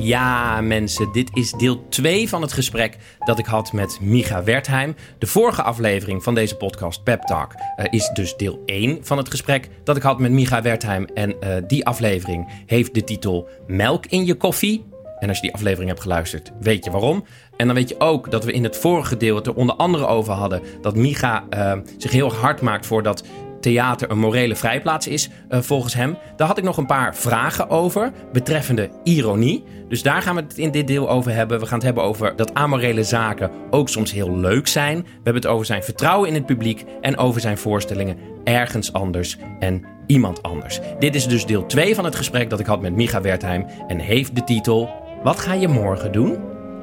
Ja, mensen, dit is deel 2 van het gesprek dat ik had met Micha Wertheim. De vorige aflevering van deze podcast, Pep Talk, is dus deel 1 van het gesprek dat ik had met Micha Wertheim. En die aflevering heeft de titel Melk in je koffie. En als je die aflevering hebt geluisterd, weet je waarom. En dan weet je ook dat we in het vorige deel het er onder andere over hadden dat Micha zich heel hard maakt voor dat theater een morele vrijplaats is, volgens hem. Daar had ik nog een paar vragen over, betreffende ironie. Dus daar gaan we het in dit deel over hebben. We gaan het hebben over dat amorele zaken ook soms heel leuk zijn. We hebben het over zijn vertrouwen in het publiek en over zijn voorstellingen ergens anders en iemand anders. Dit is dus deel 2 van het gesprek dat ik had met Micha Wertheim en heeft de titel Wat ga je morgen doen?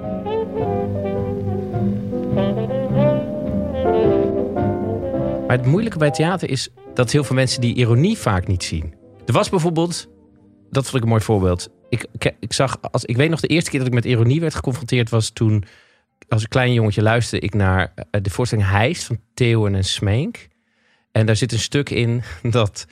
Maar het moeilijke bij theater is dat heel veel mensen die ironie vaak niet zien. Er was bijvoorbeeld, dat vond ik een mooi voorbeeld. Ik weet nog de eerste keer dat ik met ironie werd geconfronteerd was toen, als een klein jongetje luisterde ik naar de voorstelling Heist van Theeuwen en Smeek. En daar zit een stuk in dat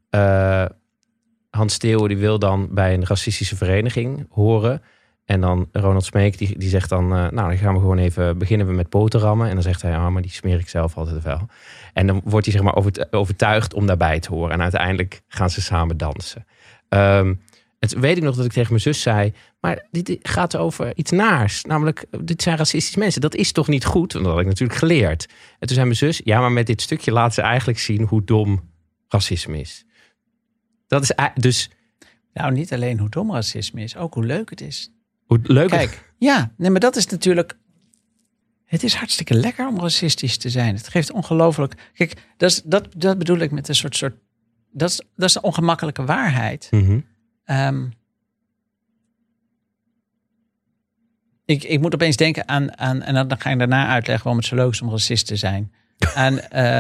Hans Theeuwen die wil dan bij een racistische vereniging horen. En dan Ronald Smeek, die zegt dan, dan gaan we gewoon even, beginnen we met boterhammen. En dan zegt hij, maar die smeer ik zelf altijd wel. En dan wordt hij zeg maar overtuigd om daarbij te horen. En uiteindelijk gaan ze samen dansen. En toen weet ik nog dat ik tegen mijn zus zei, maar dit gaat over iets naars. Namelijk, dit zijn racistische mensen. Dat is toch niet goed? Want dat had ik natuurlijk geleerd. En toen zei mijn zus, ja, maar met dit stukje laat ze eigenlijk zien hoe dom racisme is. Dat is dus... Nou, niet alleen hoe dom racisme is, ook hoe leuk het is. Hoe leuk. Kijk, ja, nee, maar dat is natuurlijk... Het is hartstikke lekker om racistisch te zijn. Het geeft ongelooflijk... Kijk, dat bedoel ik met een soort... Dat is een ongemakkelijke waarheid. Mm-hmm. Ik moet opeens denken aan... En dan ga ik daarna uitleggen waarom het zo leuk is om racist te zijn. Aan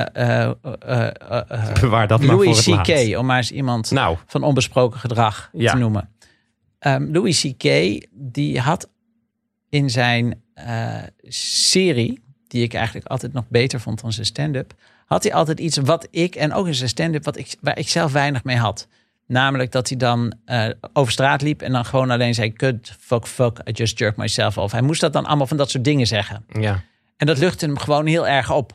Bewaar dat maar Louis voor het C.K., laatst. om maar eens iemand van onbesproken gedrag te noemen. Louis C.K. die had in zijn serie, die ik eigenlijk altijd nog beter vond dan zijn stand-up, had hij altijd iets wat ik, en ook in zijn stand-up, waar ik zelf weinig mee had. Namelijk dat hij dan over straat liep en dan gewoon alleen zei, kut, fuck, I just jerk myself off. Hij moest dat dan allemaal van dat soort dingen zeggen. Ja. En dat luchtte hem gewoon heel erg op.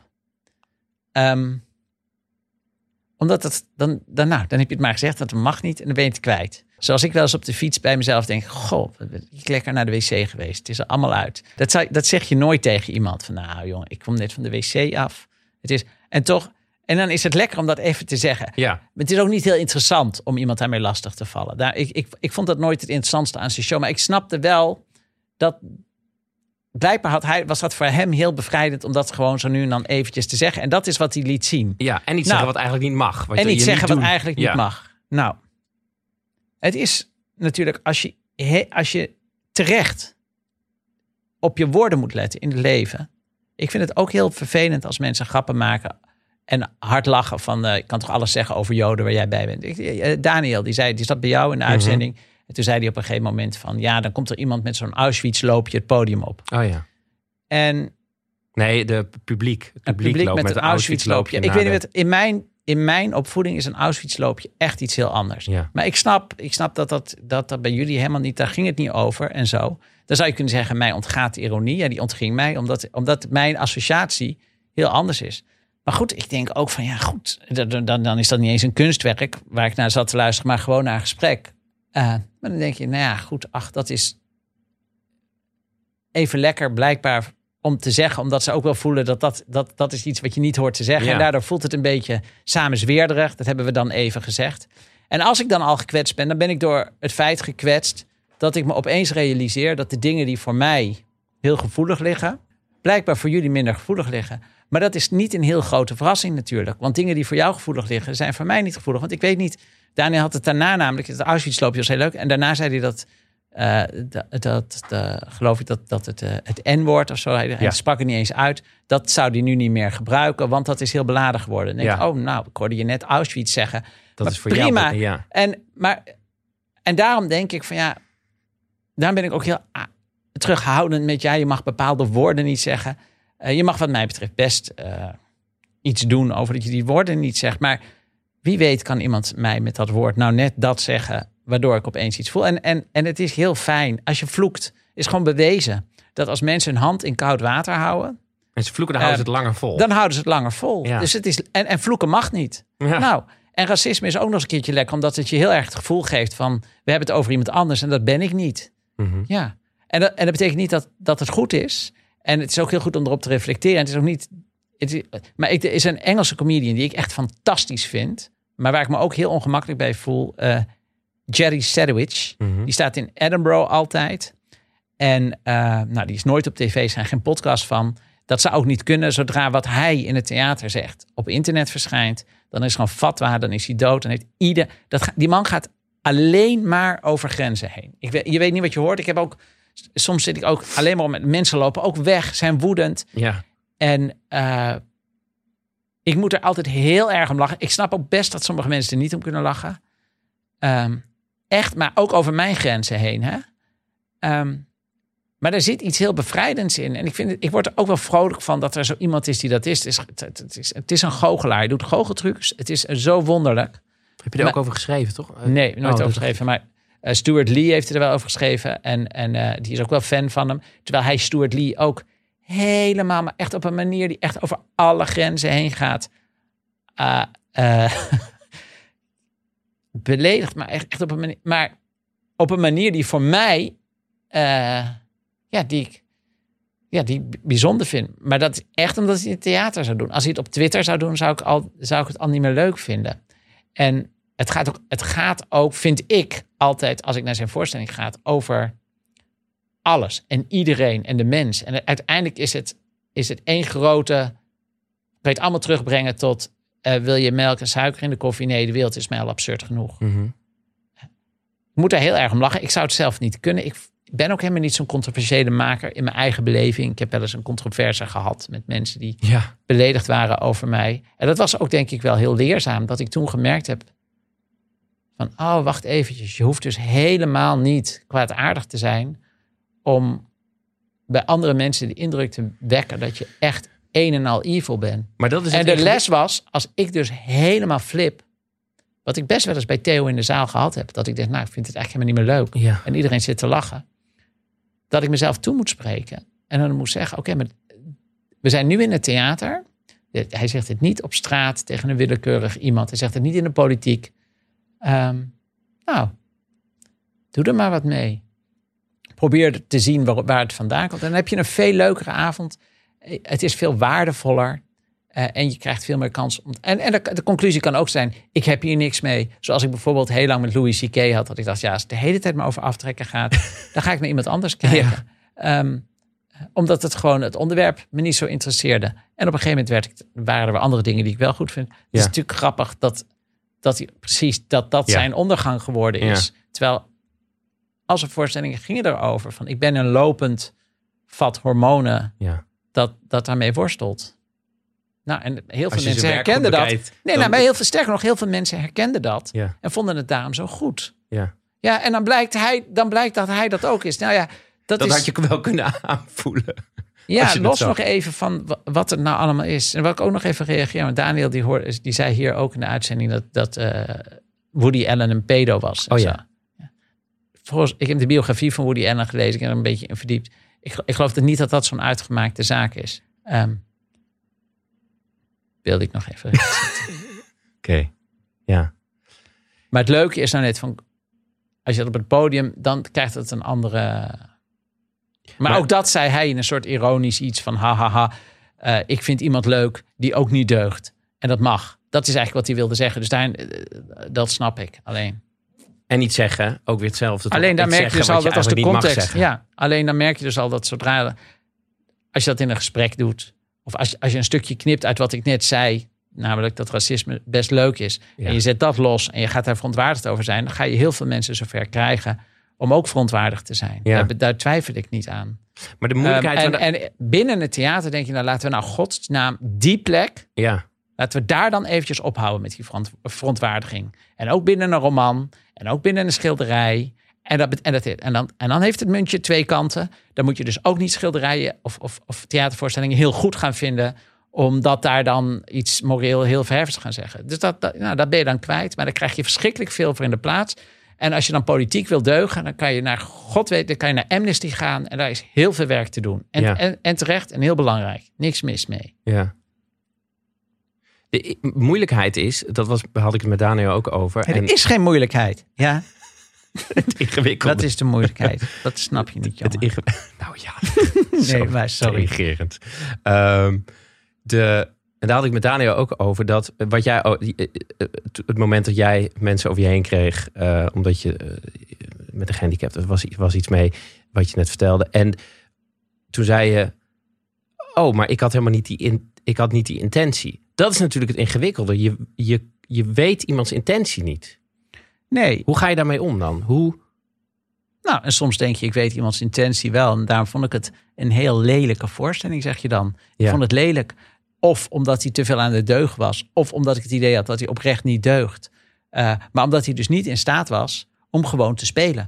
Omdat het, dan heb je het maar gezegd, dat mag niet en dan ben je het kwijt. Zoals ik wel eens op de fiets bij mezelf denk, goh, ben ik lekker naar de wc geweest. Het is er allemaal uit. Dat zeg je nooit tegen iemand. Van nou jongen, ik kom net van de wc af. En dan is het lekker om dat even te zeggen. Ja. Maar het is ook niet heel interessant om iemand daarmee lastig te vallen. Ik vond dat nooit het interessantste aan zijn show. Maar ik snapte wel dat blijkbaar was dat voor hem heel bevrijdend om dat gewoon zo nu en dan eventjes te zeggen. En dat is wat hij liet zien. Ja, en niet zeggen wat eigenlijk niet mag. Wat eigenlijk niet mag. Nou, het is natuurlijk als je terecht op je woorden moet letten in het leven. Ik vind het ook heel vervelend als mensen grappen maken en hard lachen van ik kan toch alles zeggen over Joden waar jij bij bent. Daniel, die zat bij jou in de uitzending. Mm-hmm. En toen zei hij op een gegeven moment van ja, dan komt er iemand met zo'n Auschwitz-loopje het podium op. Oh ja. En nee, het publiek loopt met een Auschwitz-loopje. Ik weet niet wat, in mijn opvoeding is een Auschwitz-loopje echt iets heel anders. Ja. Maar ik snap dat bij jullie helemaal niet, daar ging het niet over en zo. Dan zou je kunnen zeggen, mij ontgaat de ironie. Ja, die ontging mij, omdat mijn associatie heel anders is. Maar goed, ik denk ook van ja, goed, dan is dat niet eens een kunstwerk waar ik naar zat te luisteren, maar gewoon naar een gesprek. Maar dan denk je, nou ja, goed, dat is even lekker blijkbaar om te zeggen, omdat ze ook wel voelen dat is iets wat je niet hoort te zeggen. Ja. En daardoor voelt het een beetje samenzweerderig. Dat hebben we dan even gezegd. En als ik dan al gekwetst ben, dan ben ik door het feit gekwetst dat ik me opeens realiseer dat de dingen die voor mij heel gevoelig liggen, blijkbaar voor jullie minder gevoelig liggen. Maar dat is niet een heel grote verrassing natuurlijk. Want dingen die voor jou gevoelig liggen, zijn voor mij niet gevoelig. Want ik weet niet, Daniel had het daarna namelijk, het Auschwitz-loopje was heel leuk. En daarna zei hij geloof ik dat het N-woord of zo, hij sprak er niet eens uit. Dat zou hij nu niet meer gebruiken, want dat is heel beladen geworden. En denk ik hoorde je net Auschwitz zeggen. Dat is voor prima. jou. Ja. En daarom denk ik van ja, daarom ben ik ook heel terughoudend met je mag bepaalde woorden niet zeggen. Je mag wat mij betreft best iets doen over dat je die woorden niet zegt. Maar wie weet kan iemand mij met dat woord nou net dat zeggen waardoor ik opeens iets voel. En het is heel fijn. Als je vloekt, is gewoon bewezen dat als mensen hun hand in koud water houden. En ze vloeken, dan houden ze het langer vol. Dan houden ze het langer vol. Ja. Dus het is, en vloeken mag niet. Ja. Nou, en racisme is ook nog eens een keertje lekker, omdat het je heel erg het gevoel geeft van, we hebben het over iemand anders en dat ben ik niet. Mm-hmm. Ja. En dat betekent niet dat het goed is. En het is ook heel goed om erop te reflecteren. En het is ook niet. Maar er is een Engelse comedian die ik echt fantastisch vind. Maar waar ik me ook heel ongemakkelijk bij voel. Jerry Sadowitch. Mm-hmm. Die staat in Edinburgh altijd. En die is nooit op tv. Er zijn geen podcast van. Dat zou ook niet kunnen zodra wat hij in het theater zegt op internet verschijnt. Dan is gewoon fatwa, dan is hij dood. Dan heeft die man gaat alleen maar over grenzen heen. Je weet niet wat je hoort. Ik heb ook. Soms zit ik ook alleen maar met mensen lopen. Ook weg, zijn woedend. Ja. En ik moet er altijd heel erg om lachen. Ik snap ook best dat sommige mensen er niet om kunnen lachen. Echt, maar ook over mijn grenzen heen. Hè? Maar er zit iets heel bevrijdends in. En ik word er ook wel vrolijk van dat er zo iemand is die dat is. Het is een goochelaar. Hij doet goocheltrucs. Het is zo wonderlijk. Heb je er ook over geschreven, toch? Nee, nooit over geschreven. Maar Stuart Lee heeft er wel over geschreven. En die is ook wel fan van hem. Terwijl hij Stuart Lee ook helemaal, maar echt op een manier die echt over alle grenzen heen gaat. Beledigd, maar echt op een manier die voor mij, die ik bijzonder vind. Maar dat is echt omdat hij het in het theater zou doen. Als hij het op Twitter zou doen, zou ik het al niet meer leuk vinden. En het gaat ook, vind ik altijd, als ik naar zijn voorstelling ga, over alles en iedereen en de mens. En uiteindelijk is het één grote. Kan je het allemaal terugbrengen tot wil je melk en suiker in de koffie? Nee, de wereld is mij al absurd genoeg. Mm-hmm. Ik moet daar heel erg om lachen. Ik zou het zelf niet kunnen. Ik ben ook helemaal niet zo'n controversiële maker in mijn eigen beleving. Ik heb wel eens een controverse gehad met mensen die beledigd waren over mij. En dat was ook denk ik wel heel leerzaam. Dat ik toen gemerkt heb van, oh, wacht eventjes. Je hoeft dus helemaal niet kwaadaardig te zijn om bij andere mensen de indruk te wekken dat je echt een en al evil bent. Maar dat is en de les was, als ik dus helemaal flip, wat ik best wel eens bij Theo in de zaal gehad heb, dat ik dacht, ik vind het eigenlijk helemaal niet meer leuk. Ja. En iedereen zit te lachen. Dat ik mezelf toe moet spreken. En dan moet zeggen, oké, maar we zijn nu in het theater. Hij zegt het niet op straat tegen een willekeurig iemand. Hij zegt het niet in de politiek. Doe er maar wat mee. Probeer te zien waar het vandaan komt. En dan heb je een veel leukere avond. Het is veel waardevoller. En je krijgt veel meer kans. En de conclusie kan ook zijn, ik heb hier niks mee. Zoals ik bijvoorbeeld heel lang met Louis C.K. had. Dat ik dacht, als het de hele tijd maar over aftrekken gaat, dan ga ik naar iemand anders kijken. Ja. Omdat het onderwerp me niet zo interesseerde. En op een gegeven moment waren er weer andere dingen die ik wel goed vind. Het is natuurlijk grappig dat zijn ondergang geworden is. Ja. Terwijl als er voorstellingen gingen erover van, ik ben een lopend vat hormonen dat daarmee worstelt. Nou, en heel veel mensen herkenden dat. Maar heel veel mensen herkenden dat. Ja. En vonden het daarom zo goed. Ja, en dan blijkt dat hij dat ook is. Nou ja, dat had je wel kunnen aanvoelen. Ja, los nog even van wat het nou allemaal is. En wat ik ook nog even reageer. Want Daniel die zei hier ook in de uitzending dat Woody Allen een pedo was. Oh ja. Ik heb de biografie van Woody Allen gelezen. Ik heb er een beetje in verdiept. Ik geloof niet dat zo'n uitgemaakte zaak is. Wilde ik nog even. Oké. Ja. Maar het leuke is nou net van, als je dat op het podium, dan krijgt het een andere. Maar ook dat zei hij in een soort ironisch iets van, hahaha, ik vind iemand leuk die ook niet deugt. En dat mag. Dat is eigenlijk wat hij wilde zeggen. Dus dat snap ik alleen. En niet zeggen, ook weer hetzelfde. Alleen dan merk je dus al dat als de context. Ja, alleen dan merk je dus al dat zodra, als je dat in een gesprek doet, of als je een stukje knipt uit wat ik net zei, namelijk dat racisme best leuk is, en je zet dat los en je gaat daar verontwaardigd over zijn, dan ga je heel veel mensen zover krijgen om ook verontwaardigd te zijn. Ja. Daar twijfel ik niet aan. Maar de moeilijkheid en binnen het theater denk je, laten we godsnaam die plek, laten we daar dan eventjes ophouden met die verontwaardiging. En ook binnen een roman, en ook binnen een schilderij. En dan heeft het muntje twee kanten. Dan moet je dus ook niet schilderijen of theatervoorstellingen heel goed gaan vinden, omdat daar dan iets moreel heel verheffends gaan zeggen. Dus dat ben je dan kwijt. Maar daar krijg je verschrikkelijk veel voor in de plaats. En als je dan politiek wil deugen, dan kan je naar God weet, dan kan je naar Amnesty gaan. En daar is heel veel werk te doen. En terecht en heel belangrijk. Niks mis mee. Ja. De moeilijkheid is, had ik het met Daniel ook over. Er is geen moeilijkheid. Ja. Het ingewikkelde. Dat is de moeilijkheid. Dat snap je niet, jongen. Nou ja. Nee, maar sorry. Intrigerend. En daar had ik met Daniel ook over dat wat jij, het moment dat jij mensen over je heen kreeg, omdat je met een gehandicap, er was iets mee wat je net vertelde. En toen zei je, maar ik had helemaal niet die intentie. Dat is natuurlijk het ingewikkelde. Je weet iemands intentie niet. Nee. Hoe ga je daarmee om dan? Nou, en soms denk je, ik weet iemands intentie wel. En daarom vond ik het een heel lelijke voorstelling, zeg je dan. Ik vond het lelijk. Of omdat hij te veel aan de deugd was. Of omdat ik het idee had dat hij oprecht niet deugt. Maar omdat hij dus niet in staat was om gewoon te spelen.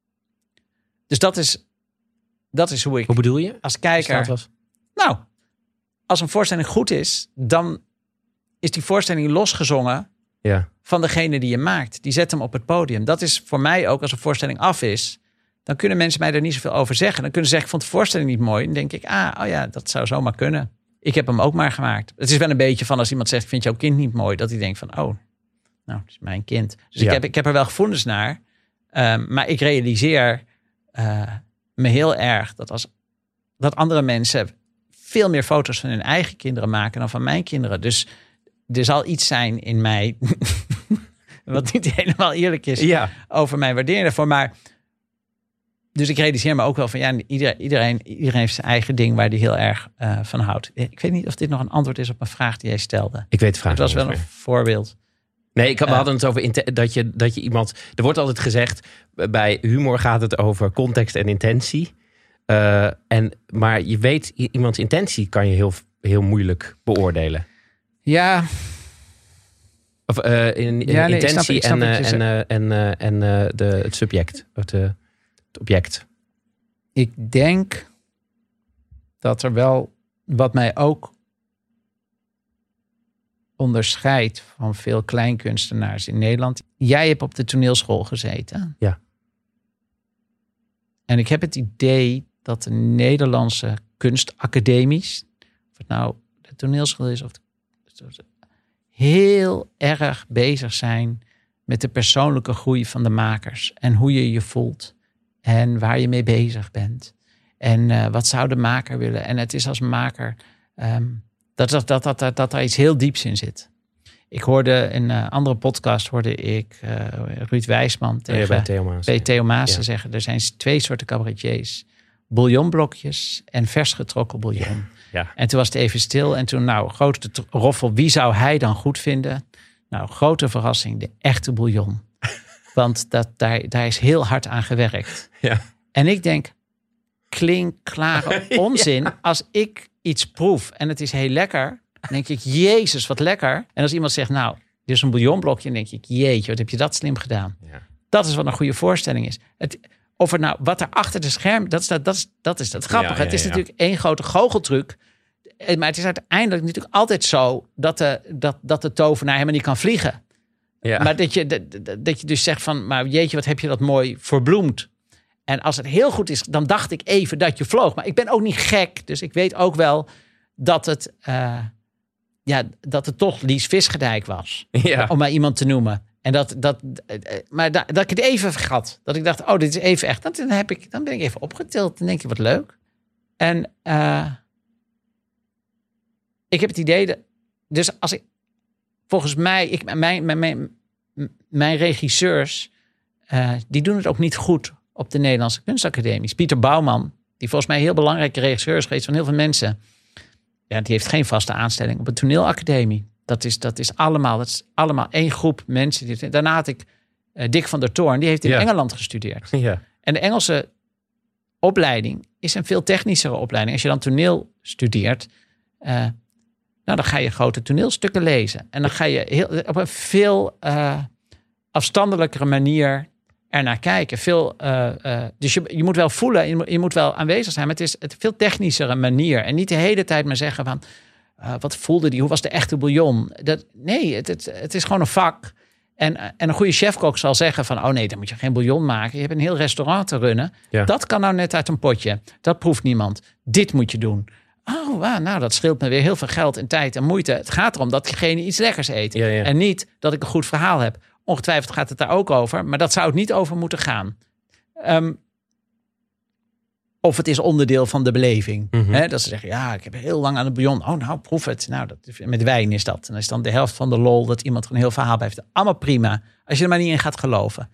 Dus dat is hoe ik... Hoe bedoel je? Als kijker... Was? Nou, als een voorstelling goed is, dan is die voorstelling losgezongen van degene die je maakt. Die zet hem op het podium. Dat is voor mij ook, als een voorstelling af is, dan kunnen mensen mij daar niet zoveel over zeggen. Dan kunnen ze zeggen, ik vond de voorstelling niet mooi. Dan denk ik, dat zou zomaar kunnen. Ik heb hem ook maar gemaakt. Het is wel een beetje van als iemand zegt, vind jouw kind niet mooi? Dat hij denkt van, nou, het is mijn kind. Dus ik heb er wel gevoelens naar. Maar ik realiseer me heel erg dat andere mensen veel meer foto's van hun eigen kinderen maken dan van mijn kinderen. Dus er zal iets zijn in mij wat niet helemaal eerlijk is over mijn waardering daarvoor. Maar dus ik realiseer me ook wel van iedereen heeft zijn eigen ding waar hij heel erg van houdt. Ik weet niet of dit nog een antwoord is op een vraag die jij stelde. Ik weet de vraag. Het was wel een voorbeeld. Nee, we hadden het over dat je iemand... Er wordt altijd gezegd, bij humor gaat het over context en intentie. Maar je weet, iemands intentie kan je heel moeilijk beoordelen. Ja. Of intentie en het subject. Het object. Ik denk dat er wel, wat mij ook onderscheidt van veel kleinkunstenaars in Nederland. Jij hebt op de toneelschool gezeten. Ja. En ik heb het idee dat de Nederlandse kunstacademies, of het nou de toneelschool is of heel erg bezig zijn met de persoonlijke groei van de makers. En hoe je je voelt. En waar je mee bezig bent. En wat zou de maker willen. En het is als maker dat daar iets heel dieps in zit. Ik hoorde in een andere podcast Ruud Wijsman tegen Theo Maassen zeggen. Er zijn 2 soorten cabaretiers. Bouillonblokjes en vers getrokken bouillon. Ja. En toen was het even stil. En toen, grote roffel, wie zou hij dan goed vinden? Nou, grote verrassing, de echte bouillon. Want daar is heel hard aan gewerkt. Ja. En ik denk, klinkklare onzin. Als ik iets proef en het is heel lekker, dan denk ik, jezus, wat lekker. En als iemand zegt, nou, dit is een bouillonblokje, dan denk ik, jeetje, wat heb je dat slim gedaan. Ja. Dat is wat een goede voorstelling is. Of er nou, wat er achter de scherm, dat is dat grappige. Het is natuurlijk één grote goocheltruc. Maar het is uiteindelijk natuurlijk altijd zo dat de tovenaar helemaal niet kan vliegen. Ja. Maar dat je dus zegt van, maar jeetje, wat heb je dat mooi verbloemd. En als het heel goed is, dan dacht ik even dat je vloog. Maar ik ben ook niet gek, dus ik weet ook wel dat het toch Lies Visgedijk was. Ja. Om maar iemand te noemen. En maar dat ik het even vergat. Dat ik dacht, dit is even echt. Dan ben ik even opgetild. Dan denk je, wat leuk. En ik heb het idee dus als ik volgens mij, mijn regisseurs, die doen het ook niet goed op de Nederlandse kunstacademies. Pieter Bouwman, die volgens mij een heel belangrijke regisseur is geweest van heel veel mensen. Ja, die heeft geen vaste aanstelling op een toneelacademie. Dat is allemaal één groep mensen. Daarna had ik Dick van der Toorn, die heeft in Engeland gestudeerd. Ja. En de Engelse opleiding is een veel technischere opleiding. Als je dan toneel studeert, dan ga je grote toneelstukken lezen. En dan ga je op een veel afstandelijkere manier ernaar kijken. Dus je moet wel voelen, je moet wel aanwezig zijn. Maar het is een veel technischere manier. En niet de hele tijd maar zeggen van, wat voelde die? Hoe was de echte bouillon? Nee, het is gewoon een vak. En een goede chefkok zal zeggen van... oh nee, dan moet je geen bouillon maken. Je hebt een heel restaurant te runnen. Ja. Dat kan nou net uit een potje. Dat proeft niemand. Dit moet je doen. Oh, wow, nou, dat scheelt me weer heel veel geld en tijd en moeite. Het gaat erom dat diegene iets lekkers eet. Ja, ja. En niet dat ik een goed verhaal heb. Ongetwijfeld gaat het daar ook over. Maar dat zou het niet over moeten gaan. Of het is onderdeel van de beleving. Mm-hmm. Hè? Dat ze zeggen, ja, ik heb heel lang aan het bouillon. Oh, nou, proef het. Nou, met wijn is dat. En dan is dan de helft van de lol dat iemand er een heel verhaal bij heeft. Allemaal prima. Als je er maar niet in gaat geloven.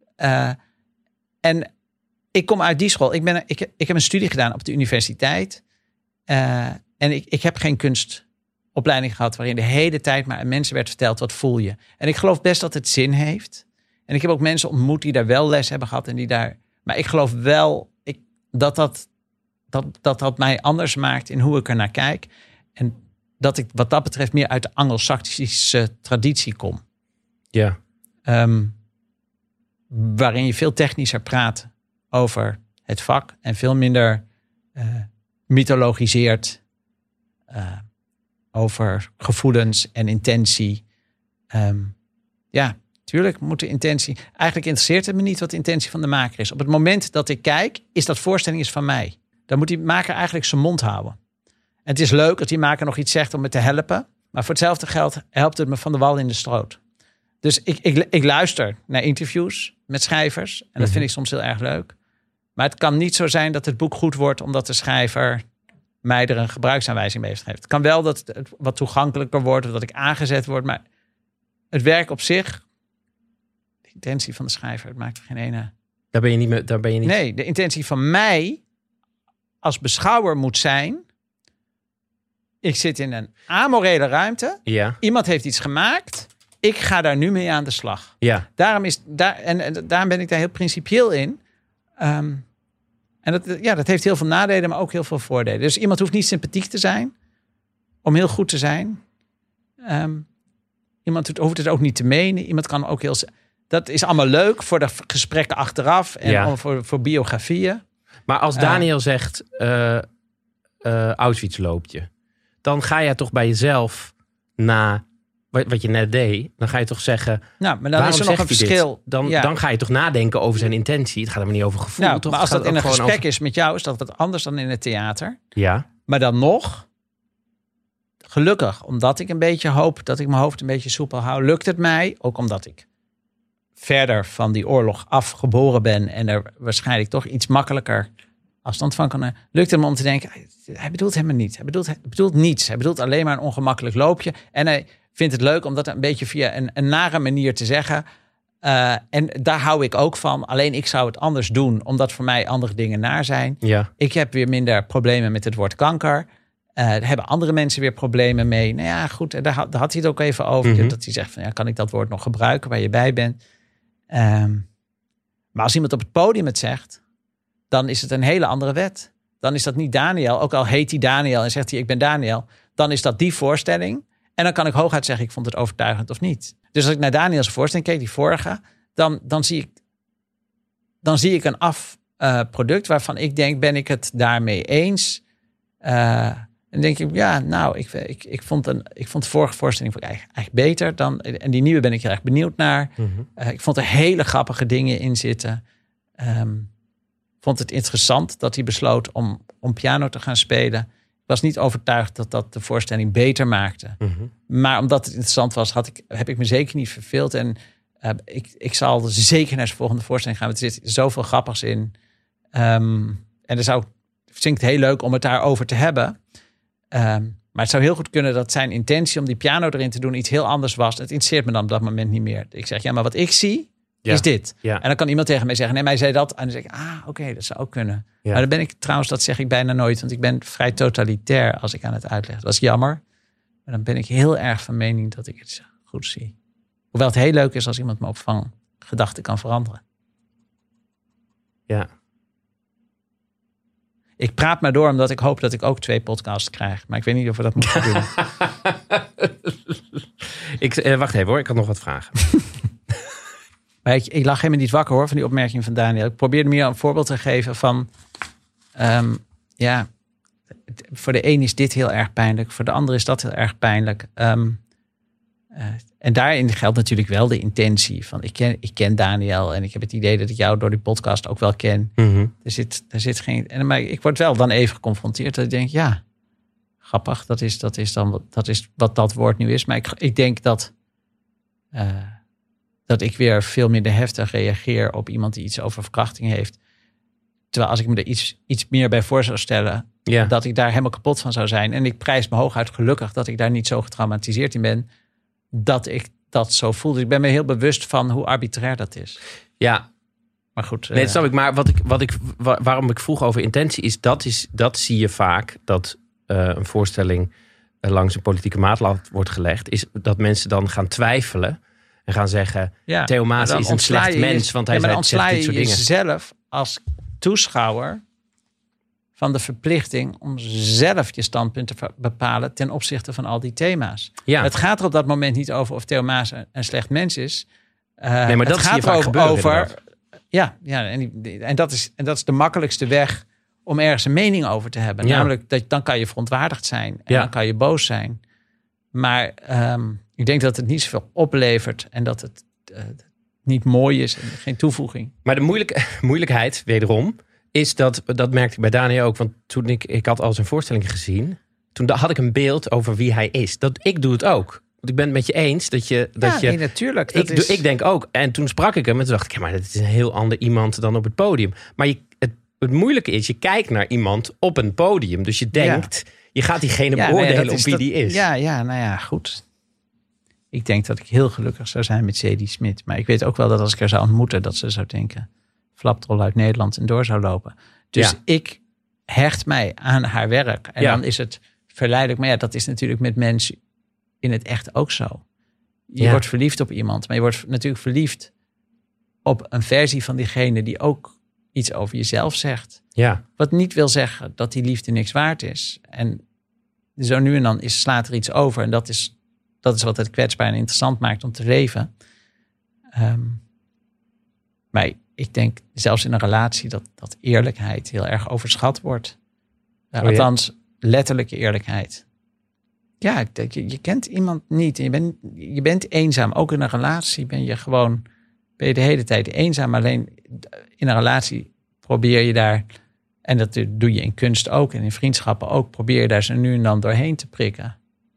En ik kom uit die school. Ik heb een studie gedaan op de universiteit. En ik heb geen kunstopleiding gehad... waarin de hele tijd maar aan mensen werd verteld... wat voel je. En ik geloof best dat het zin heeft. En ik heb ook mensen ontmoet die daar wel les hebben gehad. En die daar. Maar ik geloof wel dat mij anders maakt... in hoe ik er naar kijk. En dat ik wat dat betreft... meer uit de Anglo-Saxische traditie kom. Ja. Waarin je veel technischer praat over het vak... en veel minder... mythologiseert over gevoelens en intentie. Ja, tuurlijk moet de intentie... Eigenlijk interesseert het me niet wat de intentie van de maker is. Op het moment dat ik kijk, is dat voorstelling is van mij. Dan moet die maker eigenlijk zijn mond houden. En het is leuk dat die maker nog iets zegt om me te helpen. Maar voor hetzelfde geld helpt het me van de wal in de stroot. Dus ik luister naar interviews met schrijvers. En dat vind ik soms heel erg leuk. Maar het kan niet zo zijn dat het boek goed wordt... omdat de schrijver mij er een gebruiksaanwijzing mee heeft gegeven. Het kan wel dat het wat toegankelijker wordt... of dat ik aangezet word. Maar het werk op zich... de intentie van de schrijver, het maakt er geen ene... Daar ben je niet... Nee, de intentie van mij... als beschouwer moet zijn... ik zit in een amorele ruimte. Ja. Iemand heeft iets gemaakt... ik ga daar nu mee aan de slag. Ja. Daarom ben ik daar heel principieel in... En dat heeft heel veel nadelen, maar ook heel veel voordelen. Dus iemand hoeft niet sympathiek te zijn om heel goed te zijn. Iemand hoeft het ook niet te menen. Iemand kan ook heel... Dat is allemaal leuk voor de gesprekken achteraf en voor biografieën. Maar als Daniel zegt, Auschwitz loopt je, dan ga je toch bij jezelf na... Wat je net deed, dan ga je toch zeggen... Nou, maar dan is er nog een verschil. Dan ga je toch nadenken over zijn intentie. Het gaat helemaal niet over gevoel. Nou, toch? Maar als dat in een gesprek is met jou... is dat wat anders dan in het theater. Ja. Maar dan nog... gelukkig, omdat ik een beetje hoop... dat ik mijn hoofd een beetje soepel hou... lukt het mij, ook omdat ik verder van die oorlog afgeboren ben... en er waarschijnlijk toch iets makkelijker afstand van kan... lukt het me om te denken... hij bedoelt helemaal niet. Hij bedoelt niets. Hij bedoelt alleen maar een ongemakkelijk loopje. En hij vindt het leuk om dat een beetje via een nare manier te zeggen. En daar hou ik ook van. Alleen ik zou het anders doen, omdat voor mij andere dingen naar zijn. Ja. Ik heb weer minder problemen met het woord kanker. Daar hebben andere mensen weer problemen mee. Nou ja, goed, daar had hij het ook even over. Mm-hmm. Dat hij zegt van, ja, kan ik dat woord nog gebruiken waar je bij bent? Maar als iemand op het podium het zegt, dan is het een hele andere wet. Dan is dat niet Daniel, ook al heet hij Daniel en zegt hij, ik ben Daniel. Dan is dat die voorstelling. En dan kan ik hooguit zeggen, ik vond het overtuigend of niet. Dus als ik naar Daniels voorstelling keek, die vorige, dan zie ik een product waarvan ik denk, ben ik het daarmee eens? En denk ik, ja, nou, ik vond de vorige voorstelling eigenlijk beter dan. En die nieuwe ben ik heel erg benieuwd naar. Mm-hmm. Ik vond er hele grappige dingen in zitten. Vond het interessant dat hij besloot om piano te gaan spelen. Ik was niet overtuigd dat dat de voorstelling beter maakte. Mm-hmm. Maar omdat het interessant was, heb ik me zeker niet verveeld. En ik zal zeker naar zijn volgende voorstelling gaan. Want er zit zoveel grappigs in. En vind ik het heel leuk om het daarover te hebben. Maar het zou heel goed kunnen dat zijn intentie om die piano erin te doen iets heel anders was. Het interesseert me dan op dat moment niet meer. Ik zeg, ja, maar wat ik zie is dit. Ja. En dan kan iemand tegen mij zeggen, nee, mij zei dat. En dan zeg ik, oké, dat zou ook kunnen. Ja. Maar dan ben ik trouwens, dat zeg ik bijna nooit. Want ik ben vrij totalitair als ik aan het uitleggen. Dat is jammer. Maar dan ben ik heel erg van mening dat ik het goed zie. Hoewel het heel leuk is als iemand me op van gedachten kan veranderen. Ja. Ik praat maar door omdat ik hoop dat ik ook 2 podcasts krijg. Maar ik weet niet of we dat moeten doen. Wacht even hoor, ik had nog wat vragen. Maar ik lag helemaal niet wakker hoor van die opmerking van Daniel. Ik probeerde meer een voorbeeld te geven van... voor de een is dit heel erg pijnlijk. Voor de ander is dat heel erg pijnlijk. En daarin geldt natuurlijk wel de intentie van ik ken Daniel en ik heb het idee dat ik jou door die podcast ook wel ken. Mm-hmm. Er zit geen. Maar ik word wel dan even geconfronteerd dat ik denk, ja, grappig, dat is wat dat woord nu is. Maar ik denk dat ik weer veel minder heftig reageer op iemand die iets over verkrachting heeft. Terwijl als ik me er iets meer bij voor zou stellen, dat ik daar helemaal kapot van zou zijn. En ik prijs me hooguit gelukkig dat ik daar niet zo getraumatiseerd in ben, dat ik dat zo voel. Dus ik ben me heel bewust van hoe arbitrair dat is. Ja. Maar goed. Nee, dat snap ik. Maar waarom ik vroeg over intentie is, dat zie je vaak, dat een voorstelling langs een politieke maatlat wordt gelegd, is dat mensen dan gaan twijfelen en gaan zeggen, Theo Maassen is een slecht mens, want hij zegt dit soort dingen. Jezelf als toeschouwer van de verplichting om zelf je standpunt te bepalen ten opzichte van al die thema's. Ja. Het gaat er op dat moment niet over of Theo Maassen een slecht mens is. Nee, maar dat gaat er vaak over. En dat is de makkelijkste weg om ergens een mening over te hebben. Ja. Namelijk, dan kan je verontwaardigd zijn en dan kan je boos zijn. Maar ik denk dat het niet zoveel oplevert en dat het niet mooi is en geen toevoeging. Maar de moeilijkheid, wederom, is dat merkte ik bij Daniel ook. Want toen ik had al zijn voorstelling gezien, toen had ik een beeld over wie hij is. Ik doe het ook. Want ik ben het met je eens dat je... Nee, natuurlijk. Ik denk ook. En toen sprak ik hem en toen dacht ik, maar dit is een heel ander iemand dan op het podium. Maar het moeilijke is, je kijkt naar iemand op een podium. Dus je denkt, je gaat diegene beoordelen op wie die is. Ja, goed. Ik denk dat ik heel gelukkig zou zijn met Sadie Smit. Maar ik weet ook wel dat als ik haar zou ontmoeten, dat ze zou denken, flapdrol uit Nederland en door zou lopen. Dus ik hecht mij aan haar werk. En dan is het verleidelijk. Maar dat is natuurlijk met mensen in het echt ook zo. Je wordt verliefd op iemand, maar je wordt natuurlijk verliefd op een versie van diegene die ook iets over jezelf zegt. Ja. Wat niet wil zeggen dat die liefde niks waard is. En zo nu en dan slaat er iets over. En dat is wat het kwetsbaar en interessant maakt om te leven. Maar ik denk zelfs in een relatie dat eerlijkheid heel erg overschat wordt. Althans, letterlijke eerlijkheid. Ja, je kent iemand niet. Je bent eenzaam. Ook in een relatie ben je de hele tijd eenzaam. Alleen in een relatie probeer je daar, en dat doe je in kunst ook en in vriendschappen ook, probeer je daar zo nu en dan doorheen te prikken.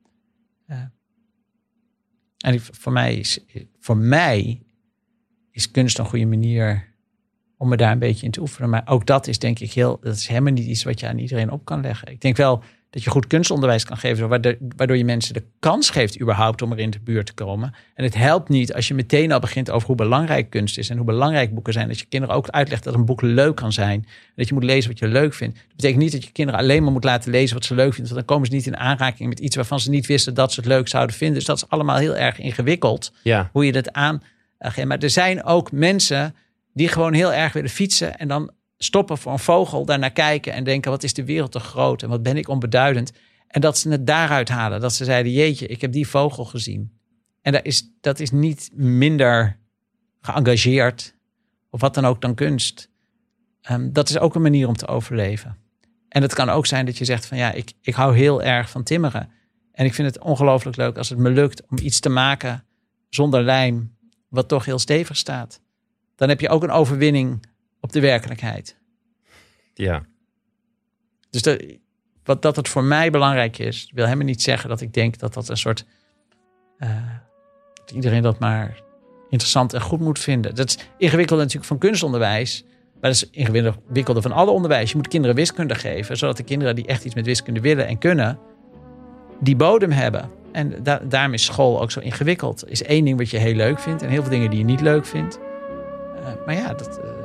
En voor mij is kunst een goede manier om me daar een beetje in te oefenen. Maar ook dat is denk ik dat is helemaal niet iets wat je aan iedereen op kan leggen. Ik denk wel dat je goed kunstonderwijs kan geven, waardoor je mensen de kans geeft überhaupt om er in de buurt te komen. En het helpt niet als je meteen al begint over hoe belangrijk kunst is en hoe belangrijk boeken zijn. Dat je kinderen ook uitlegt dat een boek leuk kan zijn. En dat je moet lezen wat je leuk vindt. Dat betekent niet dat je kinderen alleen maar moet laten lezen wat ze leuk vinden. Want dan komen ze niet in aanraking met iets waarvan ze niet wisten dat ze het leuk zouden vinden. Dus dat is allemaal heel erg ingewikkeld. Ja. Hoe je dat aangeeft. Maar er zijn ook mensen die gewoon heel erg willen fietsen en dan stoppen voor een vogel, daarnaar kijken en denken, wat is de wereld te groot en wat ben ik onbeduidend. En dat ze het daaruit halen. Dat ze zeiden, jeetje, ik heb die vogel gezien. En dat is niet minder geëngageerd of wat dan ook dan kunst. Dat is ook een manier om te overleven. En het kan ook zijn dat je zegt van ik hou heel erg van timmeren. En ik vind het ongelooflijk leuk als het me lukt om iets te maken zonder lijm, wat toch heel stevig staat. Dan heb je ook een overwinning op de werkelijkheid. Ja. Dus dat het voor mij belangrijk is, wil helemaal niet zeggen dat ik denk dat een soort dat iedereen dat maar interessant en goed moet vinden. Dat is ingewikkeld natuurlijk van kunstonderwijs, maar dat is ingewikkelder van alle onderwijs. Je moet kinderen wiskunde geven, zodat de kinderen die echt iets met wiskunde willen en kunnen, die bodem hebben. En daarom is school ook zo ingewikkeld. Er is één ding wat je heel leuk vindt en heel veel dingen die je niet leuk vindt. Maar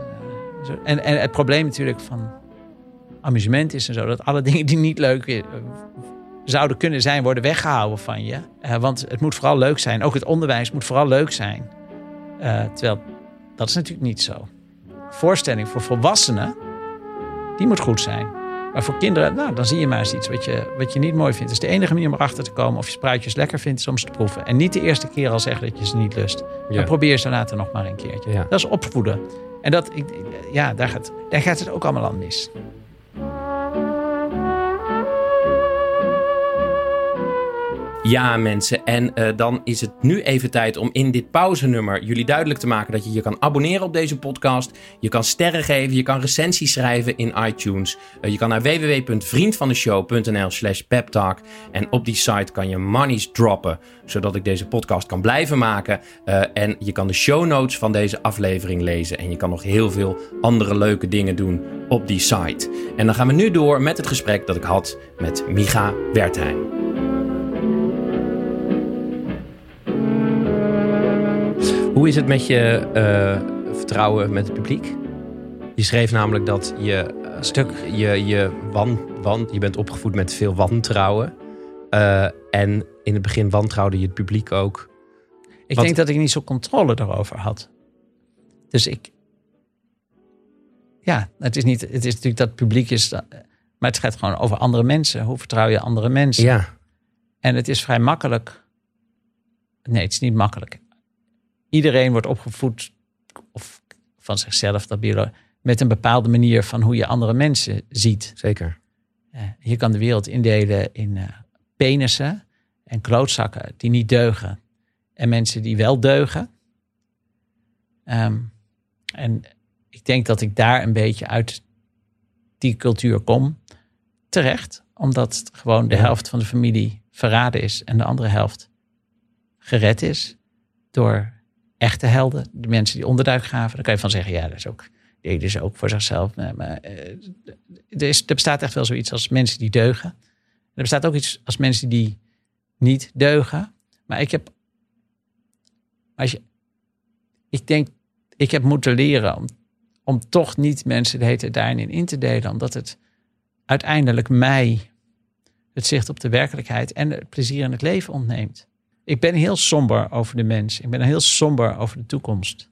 en het probleem natuurlijk van amusement is en zo, dat alle dingen die niet leuk zouden kunnen zijn, worden weggehouden van je. Want het moet vooral leuk zijn. Ook het onderwijs moet vooral leuk zijn. Terwijl, dat is natuurlijk niet zo. Voorstelling voor volwassenen, die moet goed zijn. Maar voor kinderen, dan zie je maar eens iets wat je niet mooi vindt. Dus de enige manier om erachter te komen of je spruitjes lekker vindt, is om ze te proeven. En niet de eerste keer al zeggen dat je ze niet lust. Dan probeer ze later nog maar een keertje. Ja. Dat is opvoeden. En daar gaat het ook allemaal aan mis. Ja, mensen. En dan is het nu even tijd om in dit pauzenummer jullie duidelijk te maken dat je je kan abonneren op deze podcast. Je kan sterren geven, je kan recensies schrijven in iTunes. Je kan naar www.vriendvandeshow.nl/peptalk. En op die site kan je monies droppen, zodat ik deze podcast kan blijven maken. En je kan de show notes van deze aflevering lezen. En je kan nog heel veel andere leuke dingen doen op die site. En dan gaan we nu door met het gesprek dat ik had met Micha Wertheim. Hoe is het met je vertrouwen met het publiek? Je schreef namelijk dat je bent opgevoed met veel wantrouwen. En in het begin wantrouwde je het publiek ook. Ik denk dat ik niet zo controle erover had. Dus het is natuurlijk dat het publiek is, maar het gaat gewoon over andere mensen. Hoe vertrouw je andere mensen? Ja. En het is vrij makkelijk. Nee, het is niet makkelijk. Iedereen wordt opgevoed, of van zichzelf, met een bepaalde manier van hoe je andere mensen ziet. Zeker. Je kan de wereld indelen in penissen en klootzakken die niet deugen. En mensen die wel deugen. En ik denk dat ik daar een beetje uit die cultuur kom. Terecht. Omdat gewoon de helft van de familie verraden is. En de andere helft gered is door echte helden. De mensen die onderduik gaven. Dan kan je van zeggen, ja, dat is ook, die deden ze ook voor zichzelf. Nee, maar er bestaat echt wel zoiets als mensen die deugen. Er bestaat ook iets als mensen die niet deugen. Maar ik heb moeten leren om toch niet mensen de hele tijd daarin in te delen. Omdat het uiteindelijk mij het zicht op de werkelijkheid en het plezier in het leven ontneemt. Ik ben heel somber over de mens. Ik ben heel somber over de toekomst.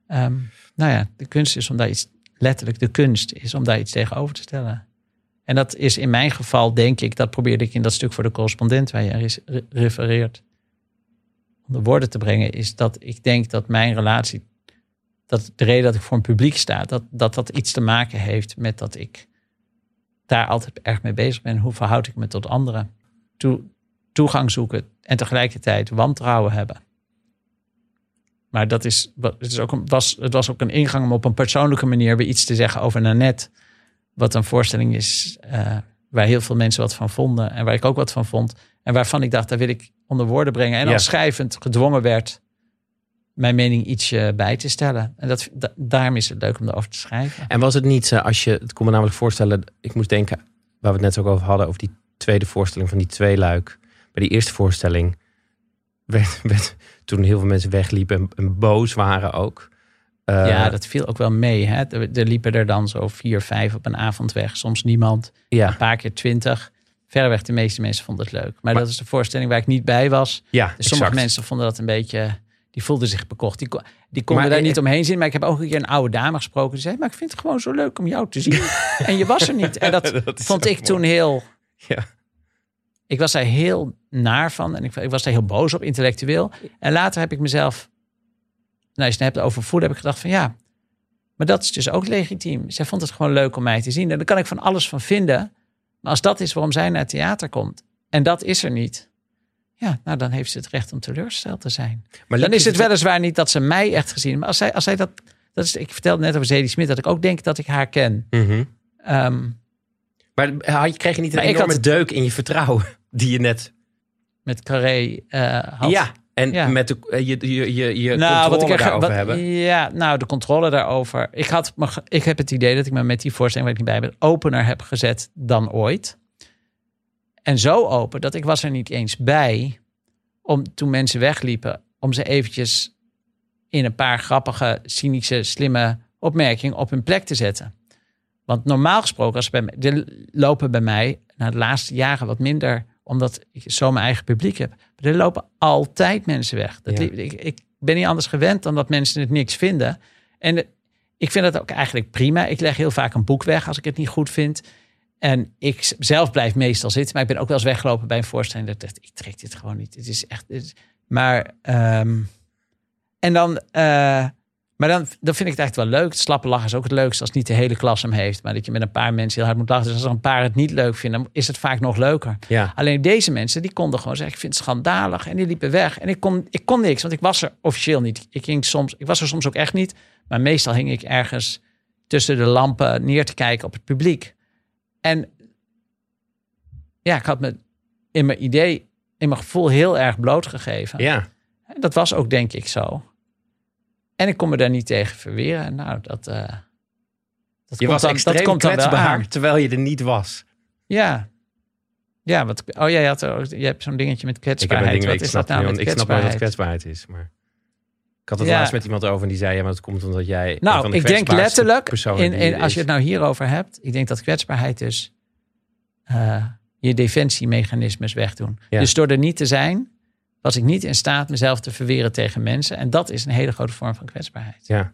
De kunst is om daar iets, letterlijk de kunst is om daar iets tegenover te stellen. En dat is in mijn geval, denk ik, dat probeerde ik in dat stuk voor de correspondent waar je refereert, onder woorden te brengen, is dat ik denk dat mijn relatie, dat de reden dat ik voor een publiek sta, dat iets te maken heeft met dat ik daar altijd erg mee bezig ben. Hoe verhoud ik me tot anderen? Toegang zoeken en tegelijkertijd wantrouwen hebben. Maar het was ook een ingang om op een persoonlijke manier weer iets te zeggen over Nanette. Wat een voorstelling is waar heel veel mensen wat van vonden. En waar ik ook wat van vond. En waarvan ik dacht, daar wil ik onder woorden brengen. En als schrijvend gedwongen werd mijn mening ietsje bij te stellen. En daarom is het leuk om erover te schrijven. En was het niet, het kon me namelijk voorstellen, ik moest denken, waar we het net ook over hadden, over die tweede voorstelling van die tweeluik. Bij die eerste voorstelling werd toen heel veel mensen wegliepen en boos waren ook. Dat viel ook wel mee. Hè? Er liepen er dan zo 4, 5 op een avond weg. Soms niemand. Ja. Een paar keer 20. Verreweg de meeste mensen vonden het leuk. Maar dat is de voorstelling waar ik niet bij was. Ja, dus sommige mensen vonden dat een beetje, die voelden zich bekocht. Die konden daar niet omheen zien. Maar ik heb ook een keer een oude dame gesproken. Die zei, maar ik vind het gewoon zo leuk om jou te zien. En je was er niet. En dat vond ik toen heel... Ja. Ik was daar heel naar van. En ik was daar heel boos op, intellectueel. En later heb ik mezelf... als je het hebt over voelen, heb ik gedacht van ja, maar dat is dus ook legitiem. Zij vond het gewoon leuk om mij te zien. En daar kan ik van alles van vinden. Maar als dat is waarom zij naar het theater komt, en dat is er niet, ja, nou dan heeft ze het recht om teleurgesteld te zijn. Maar dan is het weliswaar niet dat ze mij echt gezien. Maar als zij dat is, ik vertelde net over Zadie Smith, dat ik ook denk dat ik haar ken. Mm-hmm. Maar kreeg je niet een enorme deuk in je vertrouwen die je net met Carré had? Ja. En met de controle daarover hebben? Ja, de controle daarover. Ik heb het idee dat ik me met die voorstelling waar ik niet bij ben, opener heb gezet dan ooit. En zo open dat ik was er niet eens bij toen mensen wegliepen, om ze eventjes in een paar grappige, cynische, slimme opmerkingen op hun plek te zetten. Want normaal gesproken, lopen bij mij na de laatste jaren wat minder, omdat ik zo mijn eigen publiek heb. Maar er lopen altijd mensen weg. Ik ben niet anders gewend dan dat mensen het niks vinden. En ik vind dat ook eigenlijk prima. Ik leg heel vaak een boek weg als ik het niet goed vind. En ik zelf blijf meestal zitten. Maar ik ben ook wel eens weggelopen bij een voorstelling. Dat ik dacht, ik trek dit gewoon niet. Het is echt... Maar Maar dan vind ik het echt wel leuk. Het slappe lachen is ook het leukste als niet de hele klas hem heeft. Maar dat je met een paar mensen heel hard moet lachen. Dus als er een paar het niet leuk vinden, dan is het vaak nog leuker. Ja. Alleen deze mensen, die konden gewoon zeggen, ik vind het schandalig. En die liepen weg. En ik kon niks, want ik was er officieel niet. Ik was er soms ook echt niet. Maar meestal hing ik ergens tussen de lampen neer te kijken op het publiek. En ja, ik had me in mijn idee, in mijn gevoel heel erg blootgegeven. Ja. Dat was ook denk ik zo. En ik kon me daar niet tegen verweren. Nou, je was extreem kwetsbaar, terwijl je er niet was. Ja. Ja, je hebt zo'n dingetje met kwetsbaarheid. Ik snap wel wat kwetsbaarheid is, maar ik had het laatst met iemand over en die zei, ja, maar dat komt omdat jij nou, ik denk letterlijk, als je het nou hierover hebt, ik denk dat kwetsbaarheid dus je defensiemechanismes wegdoen. Ja. Dus door er niet te zijn, was ik niet in staat mezelf te verweren tegen mensen. En dat is een hele grote vorm van kwetsbaarheid. Ja.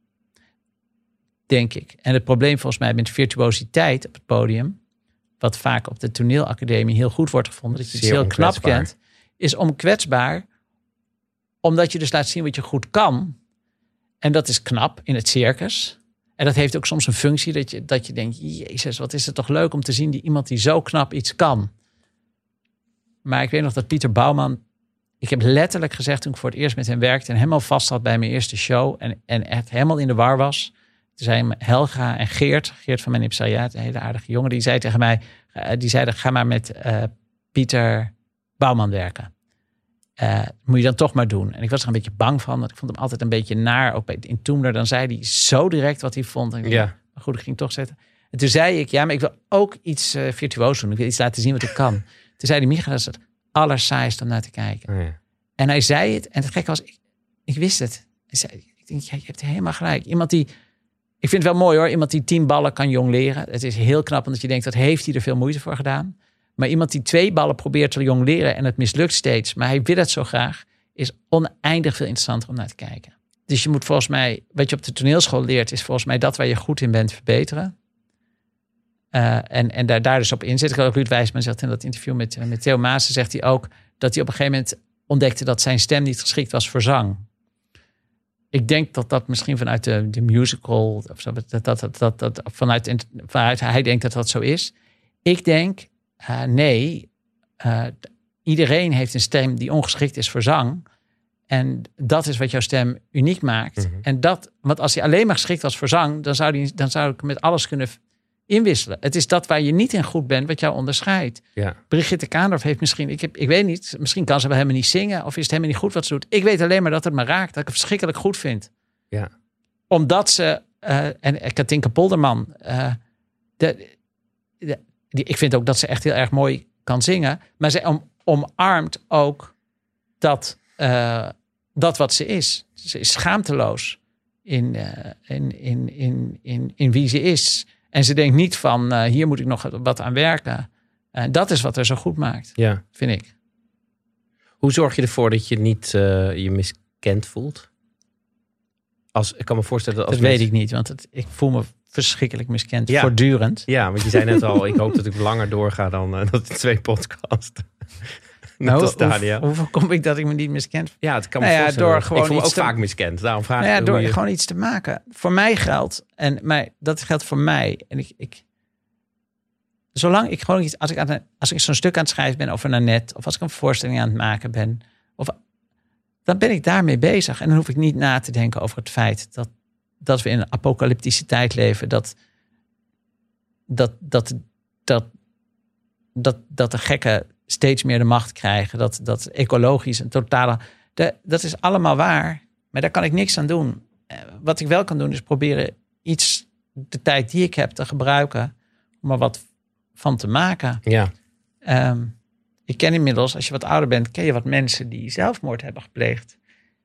Denk ik. En het probleem volgens mij met virtuositeit op het podium, wat vaak op de toneelacademie heel goed wordt gevonden, dat je het heel knap kent, is onkwetsbaar, omdat je dus laat zien wat je goed kan. En dat is knap in het circus. En dat heeft ook soms een functie dat je denkt, jezus, wat is het toch leuk om te zien iemand die zo knap iets kan. Maar ik weet nog dat Pieter Bouwman, ik heb letterlijk gezegd toen ik voor het eerst met hem werkte en helemaal vast zat bij mijn eerste show en echt helemaal in de war was. Toen zei Helga en Geert van mijn Ipsariaat, een hele aardige jongen, die zei tegen mij, die zeiden, ga maar met Pieter Bouwman werken. Moet je dan toch maar doen. En ik was er een beetje bang van, want ik vond hem altijd een beetje naar. Ook in Toemler, dan zei hij zo direct wat hij vond. En maar goed, ik ging toch zetten. En toen zei ik, ja, maar ik wil ook iets virtuoos doen. Ik wil iets laten zien wat ik kan. Toen zei hij, Micha, dat is het allersaaiste om naar te kijken. Oh ja. En hij zei het, en het gekke was, ik wist het. Ik denk, ja, je hebt helemaal gelijk. Iemand die, ik vind het wel mooi hoor, iemand die 10 ballen kan jongleren. Het is heel knap, omdat je denkt, dat heeft hij er veel moeite voor gedaan. Maar iemand die 2 ballen probeert te jongleren en het mislukt steeds, maar hij wil het zo graag, is oneindig veel interessanter om naar te kijken. Dus je moet volgens mij, wat je op de toneelschool leert, is volgens mij dat waar je goed in bent verbeteren. En daar dus op inzetten. Ik had ook Ruud Wijsman zegt in dat interview met Theo Maassen, zegt hij ook dat hij op een gegeven moment ontdekte dat zijn stem niet geschikt was voor zang. Ik denk dat misschien vanuit de musical, of zo, dat vanuit hij denkt dat dat zo is. Ik denk, nee, iedereen heeft een stem die ongeschikt is voor zang. En dat is wat jouw stem uniek maakt. Mm-hmm. En want als hij alleen maar geschikt was voor zang, dan zou ik met alles kunnen inwisselen. Het is dat waar je niet in goed bent, wat jou onderscheidt. Ja. Brigitte Kaandorf heeft misschien, ik weet niet, misschien kan ze wel helemaal niet zingen, of is het helemaal niet goed wat ze doet. Ik weet alleen maar dat het me raakt, dat ik het verschrikkelijk goed vind. Ja. Omdat ze, en Katinka Polderman, ik vind ook dat ze echt heel erg mooi kan zingen, maar ze omarmt ook dat wat ze is. Ze is schaamteloos in wie ze is. En ze denkt niet van, hier moet ik nog wat aan werken. Dat is wat er zo goed maakt, vind ik. Hoe zorg je ervoor dat je niet je miskend voelt? Ik kan me voorstellen dat weet ik niet, want ik voel me verschrikkelijk miskend, voortdurend. Ja, want je zei net al, ik hoop dat ik langer doorga dan dat de 2 podcasts. Hoe voorkom ik dat ik me niet miskend? Ja, het kan me voorstellen. Door gewoon ik voel me ook vaak miskend. Daarom vraag ik door gewoon iets te maken. Voor mij geldt, dat geldt voor mij. En zolang ik gewoon iets, als ik zo'n stuk aan het schrijven ben over Nanette, of als ik een voorstelling aan het maken ben, dan ben ik daarmee bezig. En dan hoef ik niet na te denken over het feit dat we in een apocalyptische tijd leven, dat de gekken steeds meer de macht krijgen. Dat ecologisch een totale, dat is allemaal waar. Maar daar kan ik niks aan doen. Wat ik wel kan doen is proberen de tijd die ik heb te gebruiken om er wat van te maken. Ja. Ik ken inmiddels, als je wat ouder bent, ken je wat mensen die zelfmoord hebben gepleegd.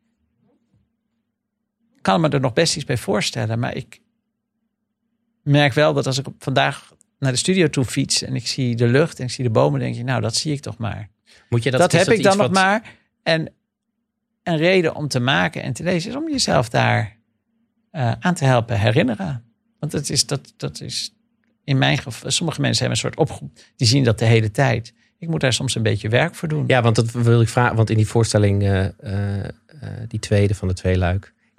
Ik kan me er nog best iets bij voorstellen, maar ik merk wel dat als ik vandaag naar de studio toe fiets en ik zie de lucht en ik zie de bomen, denk je, nou, dat zie ik toch maar. Dat heb ik dan nog maar. En een reden om te maken en te lezen is om jezelf daar aan te helpen herinneren. Want dat is in mijn geval, sommige mensen hebben een soort die zien dat de hele tijd. Ik moet daar soms een beetje werk voor doen. Ja, want dat wil ik vragen, want in die voorstelling, die tweede van de 2 luik, ik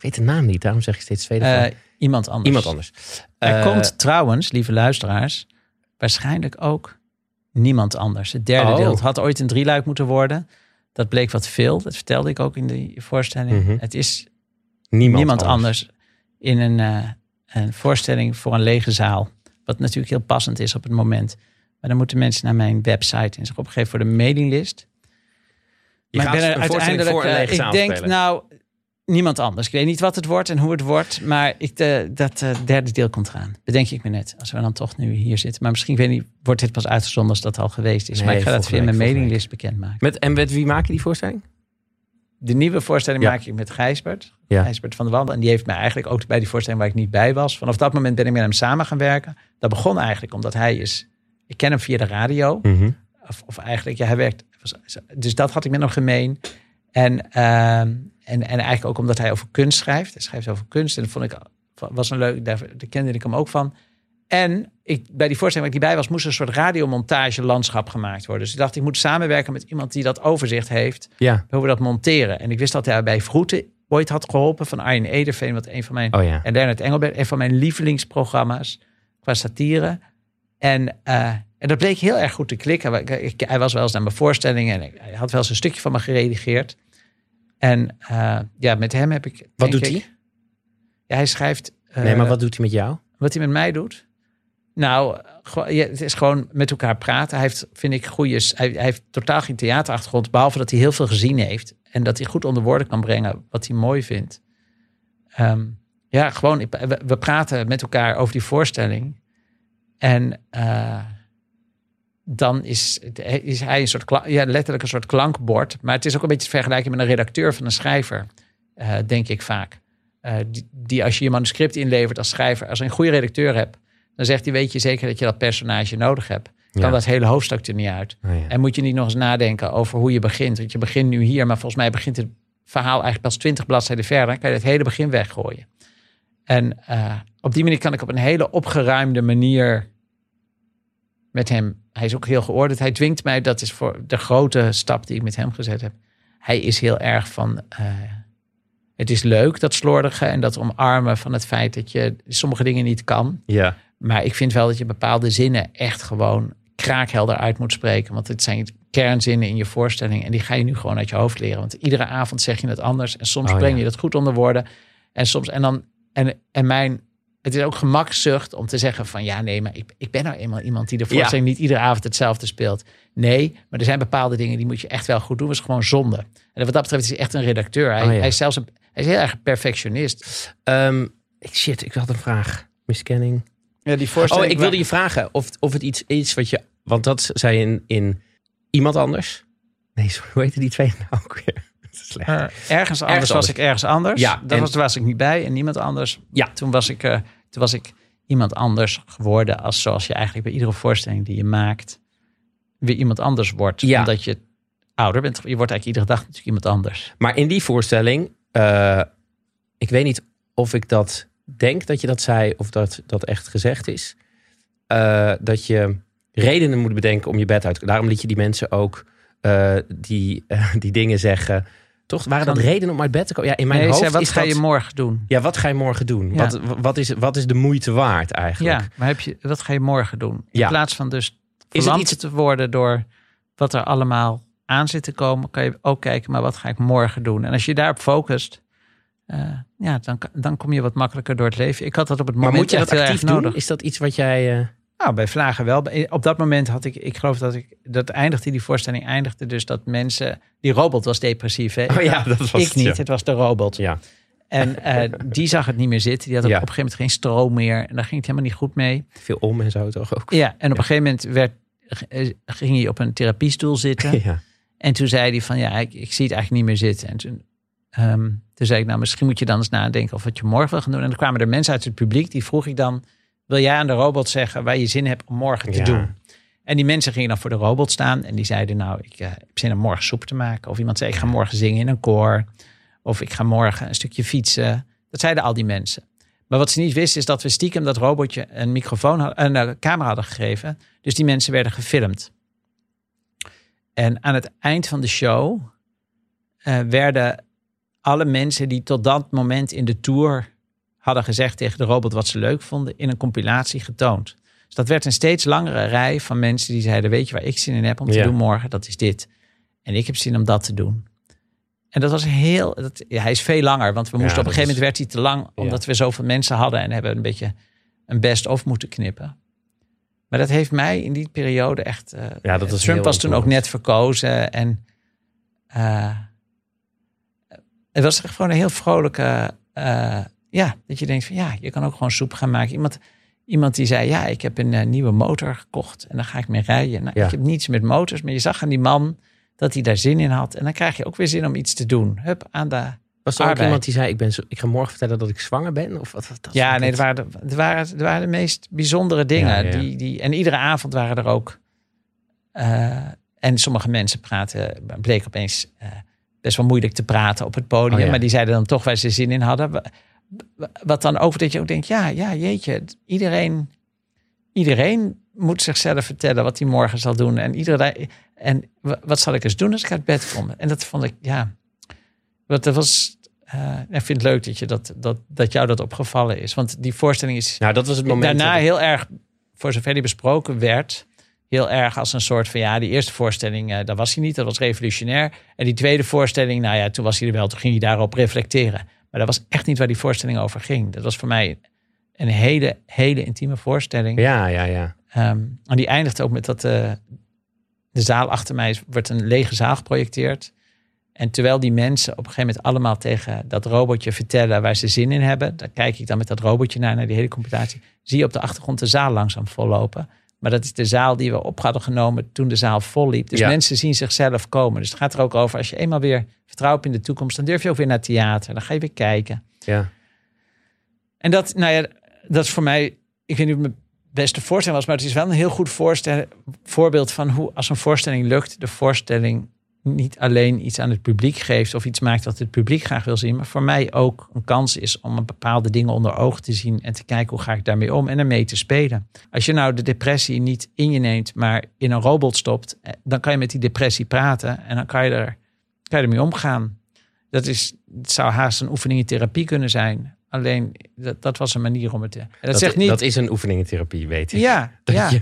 Ik weet de naam niet, daarom zeg ik steeds tweede. Iemand anders. Iemand anders. Er komt trouwens, lieve luisteraars, waarschijnlijk ook niemand anders. Het derde deel. Het had ooit een 3-luik moeten worden. Dat bleek wat veel. Dat vertelde ik ook in de voorstelling. Mm-hmm. Het is niemand anders in een voorstelling voor een lege zaal. Wat natuurlijk heel passend is op het moment. Maar dan moeten mensen naar mijn website en zich opgeven voor de mailinglist. Je gaat een voorstelling voor een lege zaal denk, spelen. nou, niemand anders. Ik weet niet wat het wordt en hoe het wordt. Maar dat derde deel komt eraan. Bedenk ik me net. Als we dan toch nu hier zitten. Maar misschien, ik weet niet, wordt dit pas uitgezonden als dat al geweest is. Nee, maar ik ga dat via mijn mailinglist bekendmaken. Met wie maak je die voorstelling? De nieuwe voorstelling maak ik met Gijsbert. Ja. Gijsbert van der Wandel. En die heeft mij eigenlijk ook bij die voorstelling waar ik niet bij was. Vanaf dat moment ben ik met hem samen gaan werken. Dat begon eigenlijk omdat hij is... Ik ken hem via de radio. Mm-hmm. Of eigenlijk, hij werkt... Dus dat had ik met hem gemeen. En eigenlijk ook omdat hij over kunst schrijft. Hij schrijft over kunst. En dat vond ik... was een leuk... Daar kende ik hem ook van. En bij die voorstelling waar ik niet bij was... moest een soort radiomontage landschap gemaakt worden. Dus ik dacht, ik moet samenwerken met iemand die dat overzicht heeft. Ja. Hoe we dat monteren. En ik wist dat hij bij Vroeten ooit had geholpen. Van Arjen Ederveen, wat een van mijn... En Leonard Engelbert, een van mijn lievelingsprogramma's. Qua satire. En dat bleek heel erg goed te klikken. Hij was wel eens naar mijn voorstellingen. En hij had wel eens een stukje van me geredigeerd. En met hem heb ik... Wat doet hij? Ja, hij schrijft... nee, maar wat doet hij met jou? Wat hij met mij doet? Nou, het is gewoon met elkaar praten. Hij heeft, vind ik, hij heeft totaal geen theaterachtergrond. Behalve dat hij heel veel gezien heeft. En dat hij goed onder woorden kan brengen wat hij mooi vindt. We praten met elkaar over die voorstelling. En dan is hij een soort letterlijk een soort klankbord. Maar het is ook een beetje te vergelijken met een redacteur van een schrijver. Denk ik vaak. Die als je je manuscript inlevert als schrijver... als je een goede redacteur hebt... dan zegt hij, weet je zeker dat je dat personage nodig hebt. Kan dat hele hoofdstuk er niet uit. Oh, ja. En moet je niet nog eens nadenken over hoe je begint. Want je begint nu hier, maar volgens mij begint het verhaal eigenlijk pas 20 bladzijden verder. Dan kan je het hele begin weggooien. En op die manier kan ik op een hele opgeruimde manier met hem... Hij is ook heel geordend. Hij dwingt mij, dat is voor de grote stap die ik met hem gezet heb. Hij is heel erg van... het is leuk, dat slordige en dat omarmen van het feit dat je sommige dingen niet kan. Ja. Maar ik vind wel dat je bepaalde zinnen echt gewoon kraakhelder uit moet spreken. Want het zijn kernzinnen in je voorstelling. En die ga je nu gewoon uit je hoofd leren. Want iedere avond zeg je het anders. En soms breng je dat goed onder woorden. En soms, het is ook gemakzucht om te zeggen van... ja, nee, maar ik ben nou eenmaal iemand die de voorstelling niet iedere avond hetzelfde speelt. Nee, maar er zijn bepaalde dingen die moet je echt wel goed doen. Dat is gewoon zonde. En wat dat betreft is hij echt een redacteur. Hij is zelfs hij is heel erg perfectionist. Ik had een vraag. Miskenning. Ja, die voorstelling... ik wilde je vragen of het iets is wat je... Want dat zei je in Iemand Anders. Nee, sorry, hoe heette die twee nou ook weer? Dat is slecht. Ergens anders was ik ergens anders. Ja, was ik niet bij. En niemand anders. Ja. Toen was ik iemand anders geworden. Zoals je eigenlijk bij iedere voorstelling die je maakt... weer iemand anders wordt. Ja. Omdat je ouder bent. Je wordt eigenlijk iedere dag natuurlijk iemand anders. Maar in die voorstelling... ik weet niet of ik dat denk dat je dat zei... of dat echt gezegd is. Dat je redenen moet bedenken om je bed uit te komen. Daarom liet je die mensen ook die dingen zeggen. Toch? Waren dat redenen om uit bed te komen? Ja, in mijn hoofd wat ga je morgen doen? Ja, wat ga je morgen doen? Ja. Wat is de moeite waard eigenlijk? Ja, maar wat ga je morgen doen? In Ja. plaats van dus verlamd te worden door wat er allemaal aan zit te komen... kan je ook kijken, maar wat ga ik morgen doen? En als je daarop focust... dan kom je wat makkelijker door het leven. Ik had dat op het moment moet je dat echt heel actief erg doen? nodig. Is dat iets wat jij... Nou, bij Vlagen wel. Op dat moment had ik geloof die voorstelling eindigde dus dat mensen... Die robot was depressief, hè? Oh ja, dat was ik niet, het was de robot. Ja. En die zag het niet meer zitten. Die had op een gegeven moment geen stroom meer. En daar ging het helemaal niet goed mee. Veel om en zo toch ook? Ja, en op een gegeven moment ging hij op een therapiestoel zitten. Ja. En toen zei hij van, ik zie het eigenlijk niet meer zitten. En toen zei ik, nou, misschien moet je dan eens nadenken of wat je morgen wil gaan doen. En dan kwamen er mensen uit het publiek, die vroeg ik dan... wil jij aan de robot zeggen waar je zin hebt om morgen te doen? En die mensen gingen dan voor de robot staan. En die zeiden, nou, ik heb zin om morgen soep te maken. Of iemand zei, ik ga morgen zingen in een koor. Of ik ga morgen een stukje fietsen. Dat zeiden al die mensen. Maar wat ze niet wisten is dat we stiekem dat robotje een microfoon een camera hadden gegeven. Dus die mensen werden gefilmd. En aan het eind van de show werden alle mensen die tot dat moment in de tour hadden gezegd tegen de robot wat ze leuk vonden, in een compilatie getoond. Dus dat werd een steeds langere rij van mensen die zeiden, weet je waar ik zin in heb om te doen morgen? Dat is dit. En ik heb zin om dat te doen. En dat was hij is veel langer, want we moesten op een gegeven moment werd hij te lang, omdat we zoveel mensen hadden en hebben een beetje een best-of moeten knippen. Maar dat heeft mij in die periode echt... Trump was toen ook net verkozen en het was echt gewoon een heel vrolijke... dat je denkt van je kan ook gewoon soep gaan maken. Iemand die zei, ik heb een nieuwe motor gekocht en daar ga ik mee rijden. Nou, ik heb niets met motors, maar je zag aan die man dat hij daar zin in had. En dan krijg je ook weer zin om iets te doen. Hup, aan de Was er ook iemand die zei, ik ga morgen vertellen dat ik zwanger ben? Of wat? Het waren de meest bijzondere dingen. Ja. En iedere avond waren er ook... en sommige mensen bleek opeens best wel moeilijk te praten op het podium. Maar die zeiden dan toch waar ze zin in hadden. Wat dan ook dat je ook denkt, jeetje, iedereen moet zichzelf vertellen wat hij morgen zal doen. En wat zal ik eens doen als ik uit bed kom? En dat vond ik, dat was... ik vind het leuk dat jou dat opgevallen is. Want die voorstelling is dat was het moment daarna heel erg, voor zover die besproken werd, heel erg als een soort van, die eerste voorstelling, daar was hij niet. Dat was revolutionair. En die tweede voorstelling, toen was hij er wel. Toen ging hij daarop reflecteren. Maar dat was echt niet waar die voorstelling over ging. Dat was voor mij een hele, hele intieme voorstelling. Ja. En die eindigt ook met dat de zaal achter mij wordt een lege zaal geprojecteerd. En terwijl die mensen op een gegeven moment allemaal tegen dat robotje vertellen waar ze zin in hebben. Daar kijk ik dan met dat robotje naar die hele computatie. Zie je op de achtergrond de zaal langzaam vollopen. Maar dat is de zaal die we op hadden genomen toen de zaal vol liep. Dus mensen zien zichzelf komen. Dus het gaat er ook over, als je eenmaal weer vertrouwt in de toekomst, dan durf je ook weer naar theater. Dan ga je weer kijken. Ja. En dat is voor mij, ik weet niet of het mijn beste voorstelling was, maar het is wel een heel goed voorbeeld van hoe, als een voorstelling lukt, de voorstelling niet alleen iets aan het publiek geeft of iets maakt wat het publiek graag wil zien, maar voor mij ook een kans is om een bepaalde dingen onder ogen te zien en te kijken hoe ga ik daarmee om en ermee te spelen. Als je nou de depressie niet in je neemt, maar in een robot stopt, dan kan je met die depressie praten en dan kan je ermee omgaan. Het zou haast een oefening in therapie kunnen zijn. Alleen, dat was een manier om het te... Dat is een oefening in therapie, weet ik. Ja,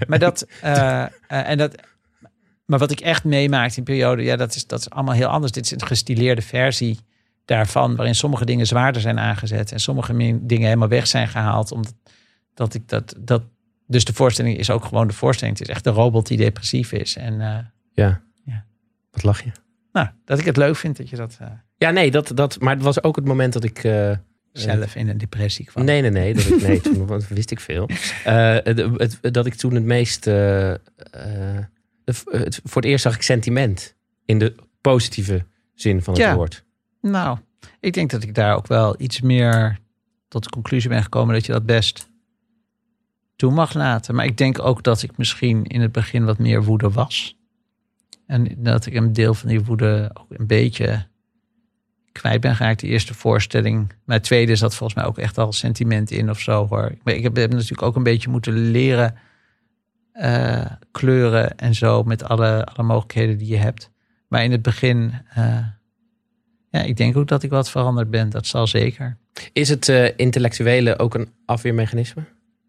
maar wat ik echt meemaakte in periode, dat is allemaal heel anders. Dit is een gestileerde versie daarvan, waarin sommige dingen zwaarder zijn aangezet en sommige dingen helemaal weg zijn gehaald. Dus de voorstelling is ook gewoon de voorstelling. Het is echt de robot die depressief is. En, Wat lach je? Nou, dat ik het leuk vind dat je dat... maar het was ook het moment dat ik... zelf in een depressie kwam. Nee, toen wist ik veel. Dat ik toen het meest... voor het eerst zag ik sentiment in de positieve zin van het woord. Nou, ik denk dat ik daar ook wel iets meer tot de conclusie ben gekomen dat je dat best toe mag laten. Maar ik denk ook dat ik misschien in het begin wat meer woede was. En dat ik een deel van die woede ook een beetje kwijt ben geraakt. De eerste voorstelling. Maar het tweede zat volgens mij ook echt al sentiment in of zo, hoor. Ik heb natuurlijk ook een beetje moeten leren kleuren en zo met alle mogelijkheden die je hebt. Maar in het begin, ik denk ook dat ik wat veranderd ben. Dat zal zeker. Is het intellectuele ook een afweermechanisme?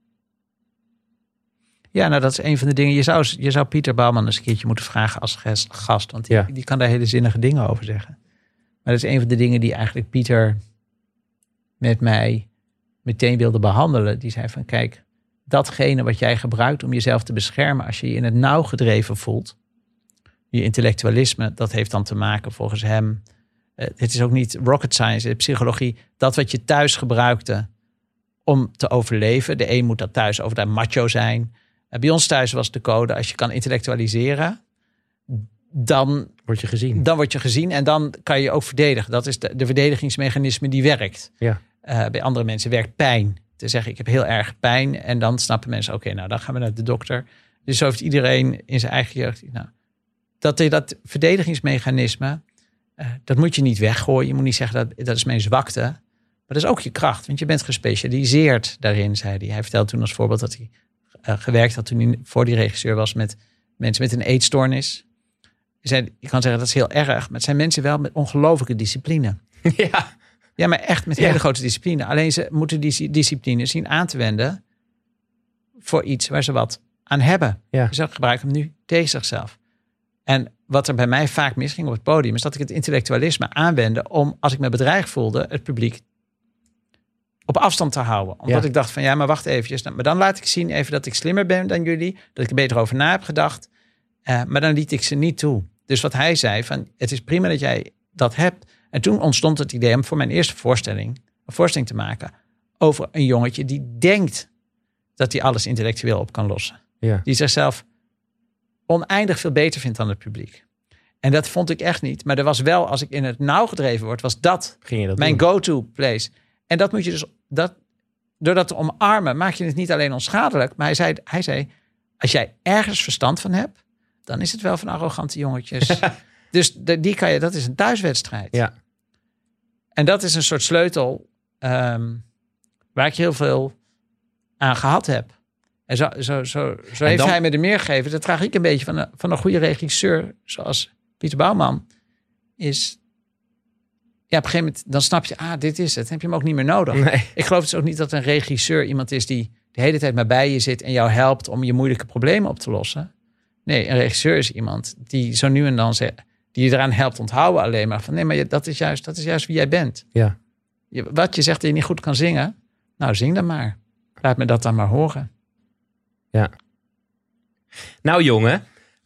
Ja, nou dat is een van de dingen. Je zou Pieter Bouwman eens een keertje moeten vragen als gast. Want die kan daar hele zinnige dingen over zeggen. Maar dat is een van de dingen die eigenlijk Pieter met mij meteen wilde behandelen. Die zei van, kijk, datgene wat jij gebruikt om jezelf te beschermen als je je in het nauw gedreven voelt, je intellectualisme, dat heeft dan te maken volgens hem, het is ook niet rocket science, de psychologie, dat wat je thuis gebruikte om te overleven. De een moet dat thuis over de macho zijn. Bij ons thuis was de code, als je kan intellectualiseren, dan word je gezien. Dan word je gezien en dan kan je je ook verdedigen. Dat is de verdedigingsmechanisme die werkt. Ja. Bij andere mensen werkt pijn. Te zeggen, ik heb heel erg pijn. En dan snappen mensen, oké, nou dan gaan we naar de dokter. Dus zo heeft iedereen in zijn eigen jeugd. Nou, dat verdedigingsmechanisme, dat moet je niet weggooien. Je moet niet zeggen, dat is mijn zwakte. Maar dat is ook je kracht. Want je bent gespecialiseerd daarin, zei hij. Hij vertelde toen als voorbeeld dat hij gewerkt had toen hij voor die regisseur was met mensen met een eetstoornis. Je kan zeggen, dat is heel erg. Maar het zijn mensen wel met ongelofelijke discipline. Ja. Ja, maar echt met hele grote discipline. Alleen ze moeten die discipline zien aan te wenden voor iets waar ze wat aan hebben. Ja. Ze gebruiken hem nu tegen zichzelf. En wat er bij mij vaak misging op het podium is dat ik het intellectualisme aanwendde om, als ik me bedreigd voelde, het publiek op afstand te houden. Omdat ik dacht van ja, maar wacht eventjes. Maar dan laat ik zien even dat ik slimmer ben dan jullie. Dat ik er beter over na heb gedacht. Maar dan liet ik ze niet toe. Dus wat hij zei van het is prima dat jij dat hebt. En toen ontstond het idee om voor mijn eerste voorstelling een voorstelling te maken over een jongetje die denkt dat hij alles intellectueel op kan lossen. Ja. Die zichzelf oneindig veel beter vindt dan het publiek. En dat vond ik echt niet. Maar er was wel, als ik in het nauw gedreven word, was dat mijn go-to place. En dat moet je dus, door dat te omarmen, maak je het niet alleen onschadelijk. Maar hij zei, als jij ergens verstand van hebt, dan is het wel van arrogante jongetjes. Dus die kan je, dat is een thuiswedstrijd. Ja. En dat is een soort sleutel waar ik heel veel aan gehad heb. En zo heeft hij me er meer gegeven. Dat draag ik een beetje van een goede regisseur, zoals Pieter Bouwman, is. Ja, op een gegeven moment dan snap je, dit is het. Dan heb je hem ook niet meer nodig. Nee. Ik geloof dus ook niet dat een regisseur iemand is die de hele tijd maar bij je zit en jou helpt om je moeilijke problemen op te lossen. Nee, een regisseur is iemand die zo nu en dan zegt, die je eraan helpt onthouden alleen maar van nee, maar dat is juist wie jij bent. Ja. Wat je zegt dat je niet goed kan zingen, nou zing dan maar. Laat me dat dan maar horen. Ja. Nou jongen,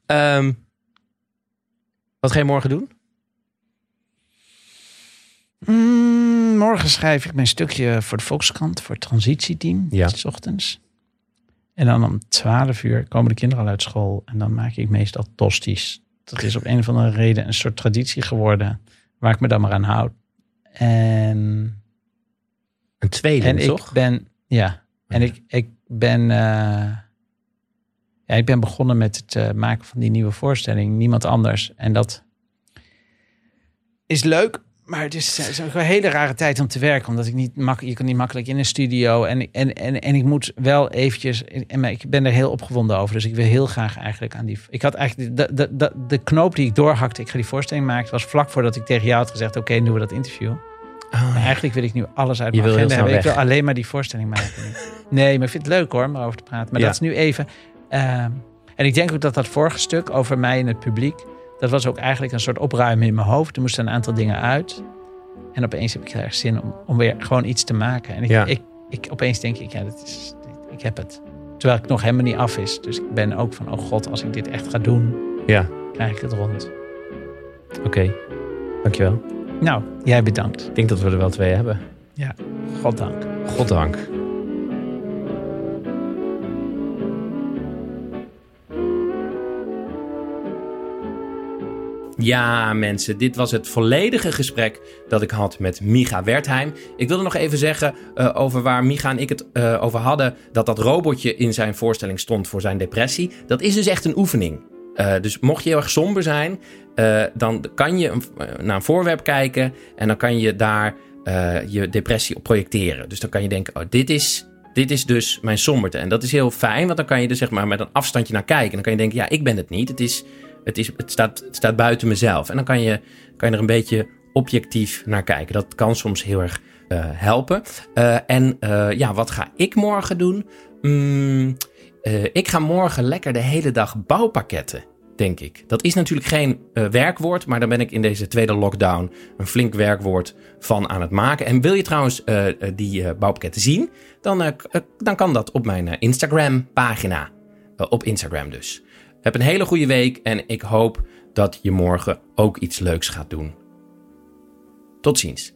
wat ga je morgen doen? Morgen schrijf ik mijn stukje voor de Volkskrant, voor het transitieteam, 's ochtends. En dan om 12:00 komen de kinderen al uit school en dan maak ik meestal tosties. Dat is op een of andere reden een soort traditie geworden, waar ik me dan maar aan houd. En een tweeling, toch? Ik ben begonnen met het maken van die nieuwe voorstelling, Niemand Anders. En dat is leuk. Maar het is ook een hele rare tijd om te werken. Omdat je kan niet makkelijk in een studio. En ik moet wel eventjes. En ik ben er heel opgewonden over. Dus ik wil heel graag eigenlijk aan die. Ik had eigenlijk de knoop die ik doorhakte. Ik ga die voorstelling maken. Was vlak voordat ik tegen jou had gezegd. Oké, doen we dat interview. Maar eigenlijk wil ik nu alles uit mijn agenda hebben. Ik wil alleen maar die voorstelling maken. Nee, maar ik vind het leuk hoor, om erover te praten. Maar dat is nu even. En ik denk ook dat vorige stuk over mij en het publiek. Dat was ook eigenlijk een soort opruimen in mijn hoofd. Er moesten een aantal dingen uit. En opeens heb ik heel erg zin om weer gewoon iets te maken. En ik opeens denk ik, ik heb het. Terwijl ik nog helemaal niet af is. Dus ik ben ook van, oh god, als ik dit echt ga doen, krijg ik het rond. Oké, dankjewel. Nou, jij bedankt. Ik denk dat we er wel 2 hebben. Ja, goddank. Goddank. Ja, mensen, dit was het volledige gesprek dat ik had met Micha Wertheim. Ik wilde nog even zeggen over waar Micha en ik het over hadden, dat robotje in zijn voorstelling stond voor zijn depressie. Dat is dus echt een oefening. Dus mocht je heel erg somber zijn, dan kan je naar een voorwerp kijken en dan kan je daar je depressie op projecteren. Dus dan kan je denken, oh, dit is dus mijn somberte. En dat is heel fijn, want dan kan je er zeg maar met een afstandje naar kijken. En dan kan je denken, ja, ik ben het niet. Het staat buiten mezelf. En dan kan je er een beetje objectief naar kijken. Dat kan soms heel erg helpen. Wat ga ik morgen doen? Ik ga morgen lekker de hele dag bouwpakketten, denk ik. Dat is natuurlijk geen werkwoord, maar daar ben ik in deze tweede lockdown een flink werkwoord van aan het maken. En wil je trouwens die bouwpakketten zien, dan kan dat op mijn Instagram-pagina. Op Instagram dus. Heb een hele goede week en ik hoop dat je morgen ook iets leuks gaat doen. Tot ziens.